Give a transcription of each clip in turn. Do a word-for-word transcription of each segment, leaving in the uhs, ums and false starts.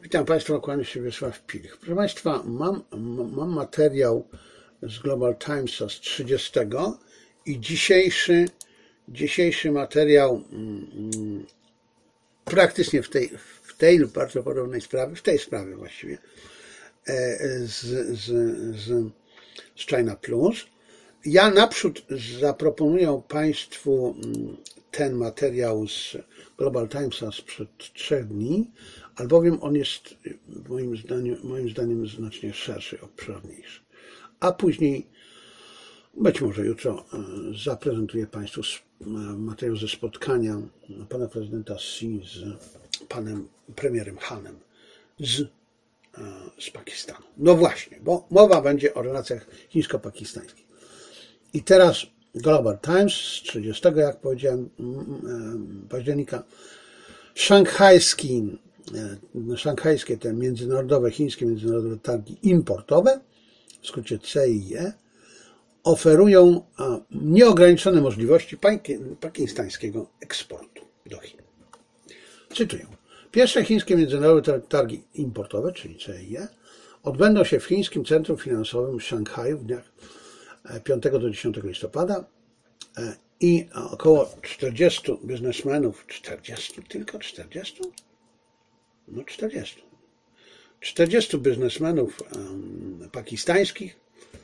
Witam Państwa, kłaniam się Wiesław Pilch. Proszę Państwa, mam, mam materiał z Global Timesa z trzydziestego i dzisiejszy, dzisiejszy materiał mm, praktycznie w tej, w tej lub bardzo podobnej sprawie, w tej sprawie właściwie, z, z, z, z China Plus. Ja naprzód zaproponuję Państwu ten materiał z Global Timesa sprzed trzech dni, albowiem on jest moim zdaniem, moim zdaniem znacznie szerszy, obszerniejszy. A później, być może jutro, zaprezentuję Państwu materiał ze spotkania pana prezydenta Xi z panem premierem Hanem z, z Pakistanu. No właśnie, bo mowa będzie o relacjach chińsko-pakistańskich. I teraz Global Times z trzydziestego, jak powiedziałem, października, szanghajski, szanghajskie te międzynarodowe, chińskie międzynarodowe targi importowe, w skrócie C I E, oferują nieograniczone możliwości pakistańskiego eksportu do Chin. Cytuję. Pierwsze chińskie międzynarodowe targi importowe, czyli C I E, odbędą się w Chińskim Centrum Finansowym w Szanghaju w dniach piątego do dziesiątego listopada i około czterdziestu biznesmenów, czterdziestu, tylko czterdziestu? No czterdziestu. czterdziestu biznesmenów pakistańskich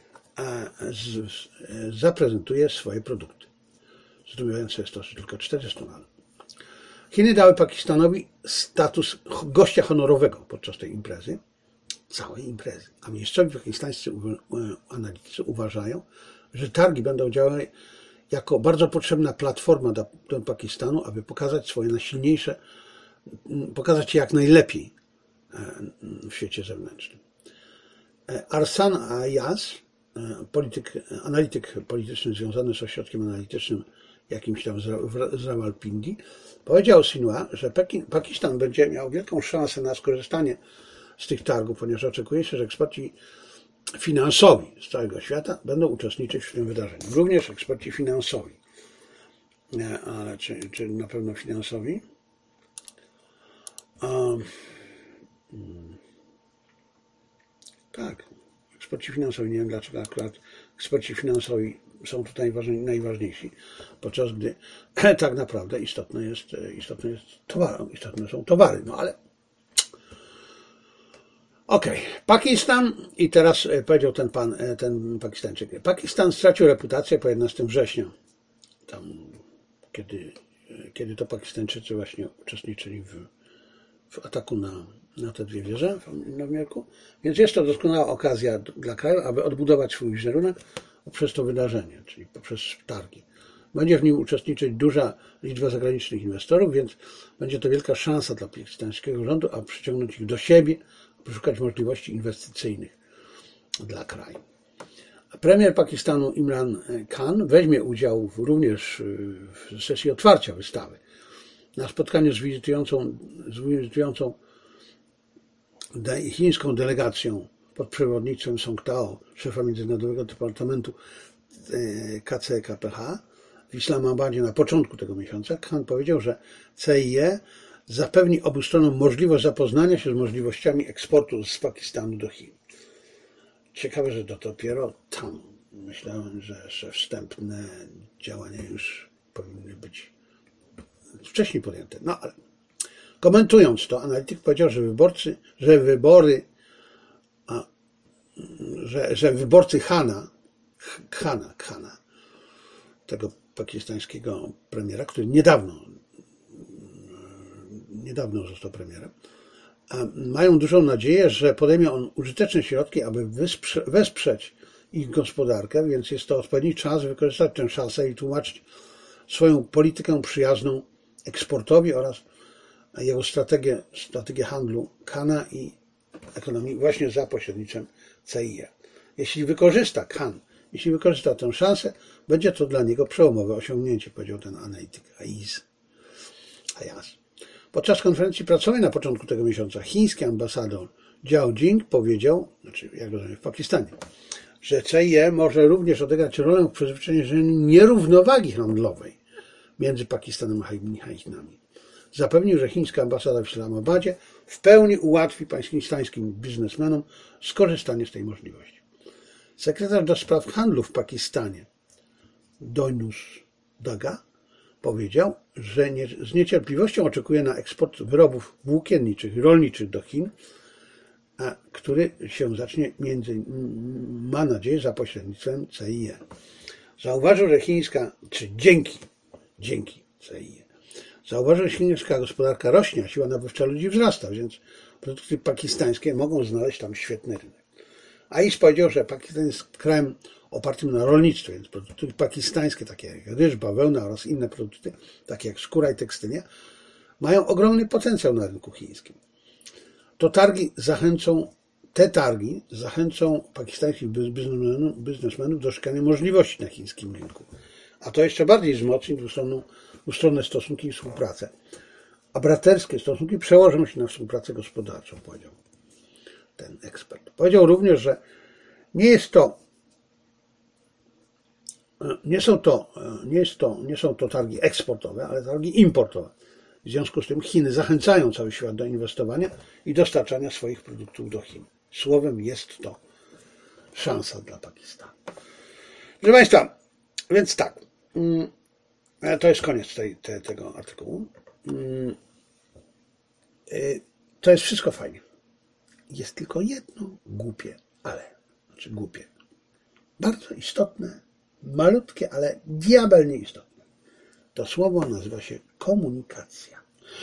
zaprezentuje swoje produkty. Zdumiewające jest to, że tylko czterdziestu mamy. Chiny dały Pakistanowi status gościa honorowego podczas tej imprezy, całej imprezy, a miejscowi pakistańscy analitycy uważają, że targi będą działały jako bardzo potrzebna platforma dla Pakistanu, aby pokazać swoje najsilniejsze, pokazać je jak najlepiej w świecie zewnętrznym. Arsan Ayaz, polityk, analityk polityczny związany z ośrodkiem analitycznym jakimś tam z Rawalpindi, powiedział Sinhua, że Pekin, Pakistan będzie miał wielką szansę na skorzystanie z tych targów, ponieważ oczekuje się, że eksperci finansowi z całego świata będą uczestniczyć w tym wydarzeniu. Również eksperci finansowi. Ale czy, czy na pewno finansowi? Um, tak, eksperci finansowi. Nie wiem dlaczego akurat eksperci finansowi są tutaj najważniejsi, podczas gdy tak naprawdę istotne jest, istotne jest towar, istotne są towary. No ale Okej, okay. Pakistan i teraz powiedział ten pan, ten Pakistańczyk. Pakistan stracił reputację po jedenastego września, tam, kiedy, kiedy to Pakistańczycy właśnie uczestniczyli w, w ataku na, na te dwie wieże w Nowym Jorku. Więc jest to doskonała okazja dla kraju, aby odbudować swój wizerunek poprzez to wydarzenie, czyli poprzez targi. Będzie w nim uczestniczyć duża liczba zagranicznych inwestorów, więc będzie to wielka szansa dla pakistańskiego rządu, aby przyciągnąć ich do siebie, szukać możliwości inwestycyjnych dla kraju. Premier Pakistanu Imran Khan weźmie udział również w sesji otwarcia wystawy. Na spotkaniu z wizytującą, z wizytującą chińską delegacją pod przewodnictwem Song Tao, szefa Międzynarodowego Departamentu K C K P H w Islamabadzie na początku tego miesiąca, Khan powiedział, że C I E zapewni obu stronom możliwość zapoznania się z możliwościami eksportu z Pakistanu do Chin. Ciekawe, że to dopiero tam. Myślałem, że, że wstępne działania już powinny być wcześniej podjęte. No ale komentując to, analityk powiedział, że wyborcy, że wybory, a, że, że wyborcy Hana, Khana, Khana, tego pakistańskiego premiera, który niedawno niedawno został premierem, mają dużą nadzieję, że podejmie on użyteczne środki, aby wesprzeć ich gospodarkę, więc jest to odpowiedni czas wykorzystać tę szansę i tłumaczyć swoją politykę przyjazną eksportowi oraz jego strategię, strategię handlu Khana i ekonomii właśnie za pośrednictwem C I E. Jeśli wykorzysta Khan, jeśli wykorzysta tę szansę, będzie to dla niego przełomowe osiągnięcie, powiedział ten analityk Ayaz. Ayaz. Podczas konferencji prasowej na początku tego miesiąca chiński ambasador Jiao Jing powiedział, znaczy jak rozumiem w Pakistanie, że C I E może również odegrać rolę w przezwyciężeniu nierównowagi handlowej między Pakistanem a Chinami. zapewnił, że chińska ambasada w Islamabadzie w pełni ułatwi pakistańskim biznesmenom skorzystanie z tej możliwości. Sekretarz do spraw handlu w Pakistanie Dojnus Daga powiedział, że nie, z niecierpliwością oczekuje na eksport wyrobów włókienniczych i rolniczych do Chin, a który się zacznie między, ma nadzieję, za pośrednictwem C I E. Zauważył, że chińska, czy dzięki, dzięki C I E, zauważył, że chińska gospodarka rośnie, a siła nabywcza ludzi wzrasta, więc produkty pakistańskie mogą znaleźć tam świetny rynek. Ais powiedział, że Pakistan jest krajem opartym na rolnictwie, więc produkty pakistańskie, takie jak ryż, bawełna oraz inne produkty, takie jak skóra i tekstylia, mają ogromny potencjał na rynku chińskim. To targi zachęcą, te targi zachęcą pakistańskich biznesmenów, biznesmenów do szukania możliwości na chińskim rynku. A to jeszcze bardziej wzmocni dwustronne stosunki i współpracę. A braterskie stosunki przełożą się na współpracę gospodarczą, powiedział ten ekspert. Powiedział również, że nie jest to, nie są to, nie jest to, nie są to targi eksportowe, ale targi importowe. W związku z tym Chiny zachęcają cały świat do inwestowania i dostarczania swoich produktów do Chin. Słowem, jest to szansa dla Pakistanu. Proszę Państwa, więc tak, to jest koniec tej, te, tego artykułu. To jest wszystko fajnie. Jest tylko jedno głupie, ale, znaczy głupie, bardzo istotne, malutkie, ale diabelnie istotne. To słowo nazywa się komunikacja.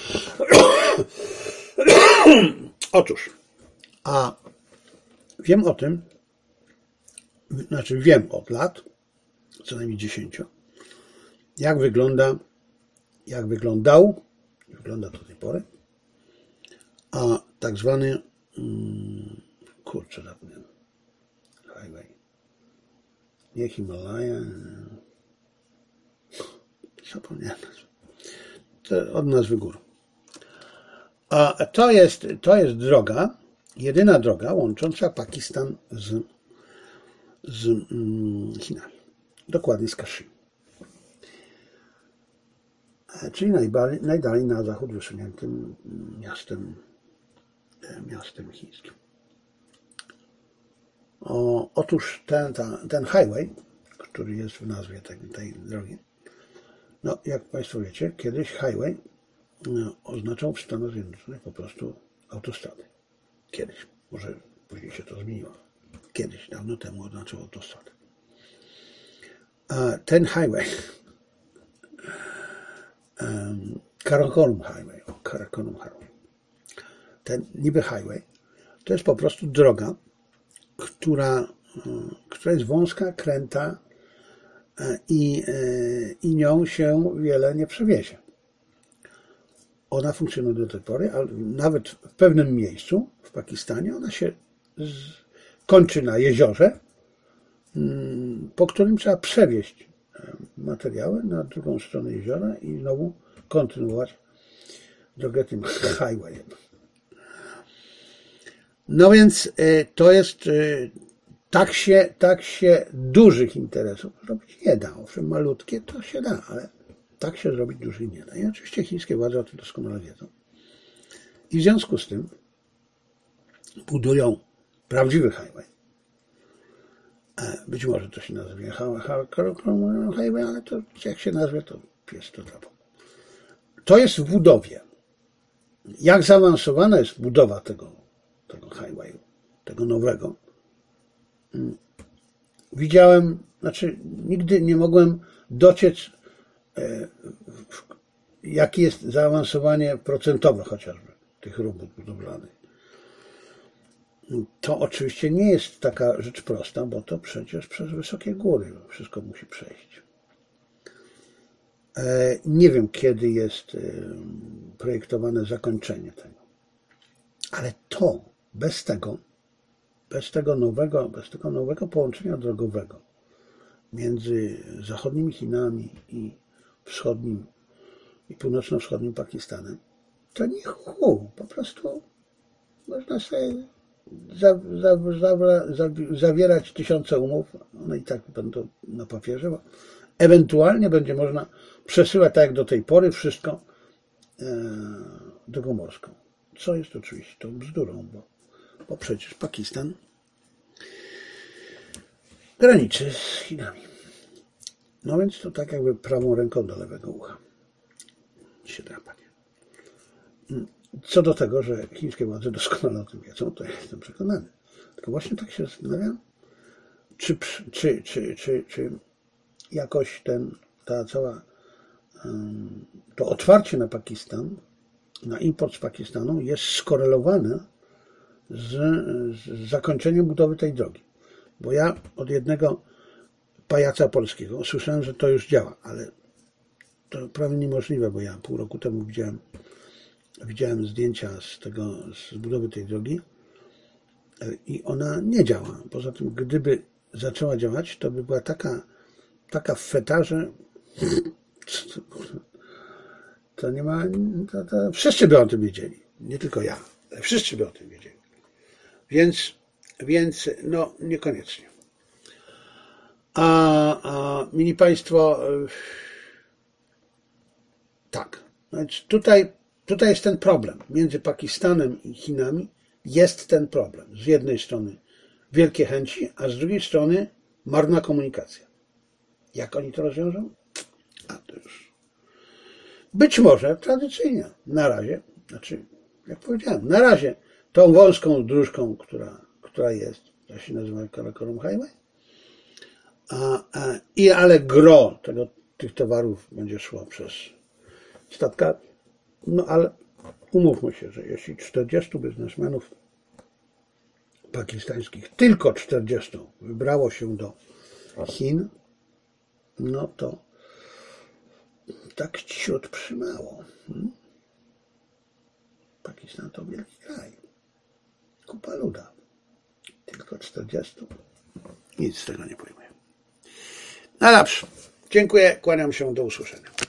Otóż, a wiem o tym, znaczy wiem od lat, co najmniej dziesięciu, jak wygląda, jak wyglądał, wygląda do tej pory, a tak zwany, hmm, kurczę, zapomniałem, highway, nie Himalaja, zapomniałem, to od nazwy gór. A to jest, to jest droga, jedyna droga łącząca Pakistan z, z mm, Chinami, dokładnie z Kaszim. Czyli najdalej, najdalej na zachód wysuniętym miastem, miastem chińskim. O, otóż ten, ta, ten highway, który jest w nazwie tej, tej drogi, no jak Państwo wiecie, kiedyś highway no, oznaczał w Stanach Zjednoczonych po prostu autostrady. Kiedyś, może później się to zmieniło. Kiedyś, dawno temu oznaczał autostradę. A ten highway, um, Karakorum Highway, o, Karakorum Highway, ten niby highway, to jest po prostu droga, która, która jest wąska, kręta i, i nią się wiele nie przewiezie. Ona funkcjonuje do tej pory, ale nawet w pewnym miejscu w Pakistanie ona się z, kończy na jeziorze, po którym trzeba przewieźć materiały na drugą stronę jeziora i znowu kontynuować drogę tym highwayem. No więc to jest, tak się, tak się dużych interesów zrobić nie da. Owszem, malutkie to się da, ale tak się zrobić dużych nie da. I oczywiście chińskie władze o tym doskonale wiedzą. I w związku z tym budują prawdziwy highway. Być może to się nazywa highway, ale to jak się nazwie, to pies to drapał. To jest w budowie. Jak zaawansowana jest budowa tego, tego highwayu, tego nowego, widziałem, znaczy nigdy nie mogłem dociec, jakie jest zaawansowanie procentowe chociażby tych robót budowlanych. To oczywiście nie jest taka rzecz prosta, bo to przecież przez wysokie góry wszystko musi przejść. Nie wiem, kiedy jest projektowane zakończenie tego. Ale to, bez tego, bez tego nowego, bez tego nowego połączenia drogowego między zachodnimi Chinami i wschodnim i północno-wschodnim Pakistanem, to nie hu, po prostu można sobie za, za, za, za, zawierać tysiące umów, one i tak będą na papierze, bo ewentualnie będzie można przesyłać tak jak do tej pory wszystko drogą morską. Co jest oczywiście tą bzdurą, bo, bo przecież Pakistan graniczy z Chinami. No więc to tak jakby prawą ręką do lewego ucha się drapanie. Co do tego, że chińskie władze doskonale o tym wiedzą, to ja jestem przekonany. Tylko właśnie tak się zastanawiam, czy, czy, czy, czy, czy jakoś ten, ta cała, to otwarcie na Pakistan, na import z Pakistanu jest skorelowane z, z zakończeniem budowy tej drogi. Bo ja od jednego pajaca polskiego słyszałem, że to już działa, ale to prawie niemożliwe, bo ja pół roku temu widziałem, widziałem zdjęcia z tego, z budowy tej drogi i ona nie działa. Poza tym, gdyby zaczęła działać, to by była taka, taka feta, że to nie ma, to, to wszyscy by o tym wiedzieli. Nie tylko ja, ale wszyscy by o tym wiedzieli. Więc, więc no niekoniecznie. A, a mili Państwo, tak, więc tutaj, tutaj jest ten problem. Między Pakistanem i Chinami jest ten problem. Z jednej strony wielkie chęci, a z drugiej strony marna komunikacja. Jak oni to rozwiążą? A to już. Być może tradycyjnie, na razie, znaczy, jak powiedziałem, na razie tą wąską dróżką, która, która jest, to się nazywa Karakorum Highway, a, a, i ale gro tego, tych towarów będzie szło przez statka. No ale umówmy się, że jeśli czterdziestu biznesmenów pakistańskich, tylko czterdziestu wybrało się do Chin, no to tak ciut przymało. Hmm? Pakistan to wielki kraj. Kupa luda. Tylko czterdziestu. Nic z tego nie pojmuję. No dobrze. Dziękuję. Kłaniam się. Do usłyszenia.